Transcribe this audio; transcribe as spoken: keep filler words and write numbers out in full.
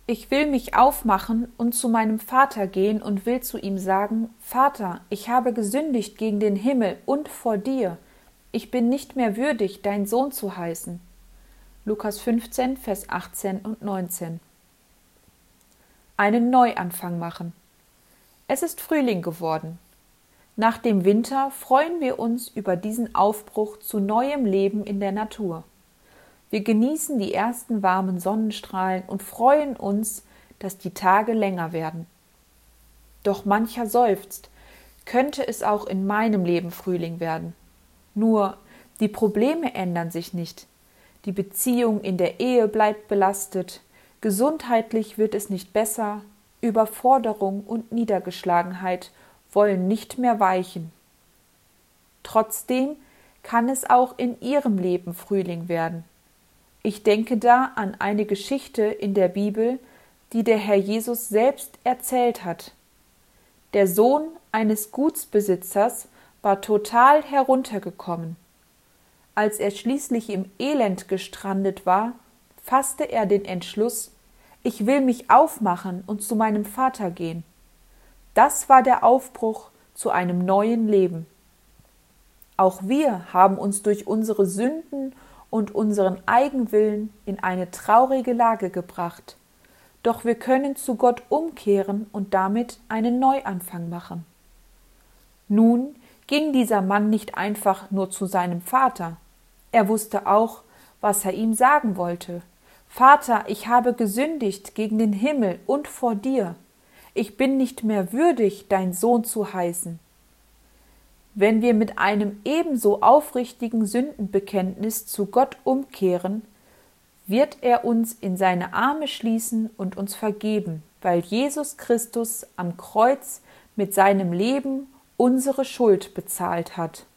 Ich will mich aufmachen und zu meinem Vater gehen und will zu ihm sagen, Vater, ich habe gesündigt gegen den Himmel und vor dir. Ich bin nicht mehr würdig, dein Sohn zu heißen. Lukas fünfzehn, Vers achtzehn und neunzehn. Einen Neuanfang machen. Es ist Frühling geworden. Nach dem Winter freuen wir uns über diesen Aufbruch zu neuem Leben in der Natur. Wir genießen die ersten warmen Sonnenstrahlen und freuen uns, dass die Tage länger werden. Doch mancher seufzt, könnte es auch in meinem Leben Frühling werden. Nur, die Probleme ändern sich nicht. Die Beziehung in der Ehe bleibt belastet, gesundheitlich wird es nicht besser, Überforderung und Niedergeschlagenheit wollen nicht mehr weichen. Trotzdem kann es auch in ihrem Leben Frühling werden. Ich denke da an eine Geschichte in der Bibel, die der Herr Jesus selbst erzählt hat. Der Sohn eines Gutsbesitzers war total heruntergekommen. Als er schließlich im Elend gestrandet war, fasste er den Entschluss, ich will mich aufmachen und zu meinem Vater gehen. Das war der Aufbruch zu einem neuen Leben. Auch wir haben uns durch unsere Sünden und unseren Eigenwillen in eine traurige Lage gebracht. Doch wir können zu Gott umkehren und damit einen Neuanfang machen. Nun ging dieser Mann nicht einfach nur zu seinem Vater. Er wusste auch, was er ihm sagen wollte. Vater, ich habe gesündigt gegen den Himmel und vor dir. Ich bin nicht mehr würdig, dein Sohn zu heißen. Wenn wir mit einem ebenso aufrichtigen Sündenbekenntnis zu Gott umkehren, wird er uns in seine Arme schließen und uns vergeben, weil Jesus Christus am Kreuz mit seinem Leben unsere Schuld bezahlt hat.